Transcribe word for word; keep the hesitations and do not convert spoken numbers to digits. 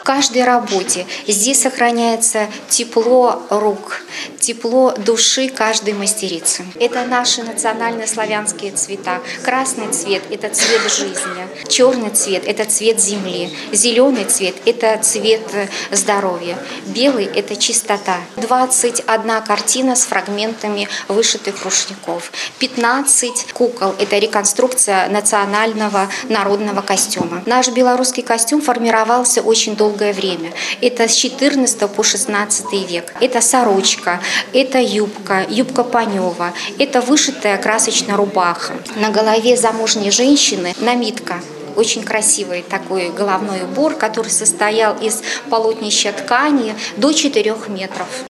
каждой работе здесь сохраняется тепло рук, тепло души каждой мастерицы. Это наши национальные славянские цвета. Красный цвет – это цвет жизни, черный цвет – это цвет земли, зеленый цвет – это цвет здоровья, белый – это чистота. двадцать одна картина с фрагментами вышитых рушников, пятнадцать кукол – это реконструкция национального народного костюма. Наш белорусский костюм формировался очень долгое время. Это с четырнадцатого по шестнадцатый век. Это сорочка, это юбка, юбка панева, это вышитая красочная рубаха. На голове замужней женщины намитка. Очень красивый такой головной убор, который состоял из полотнища ткани до четырёх метров.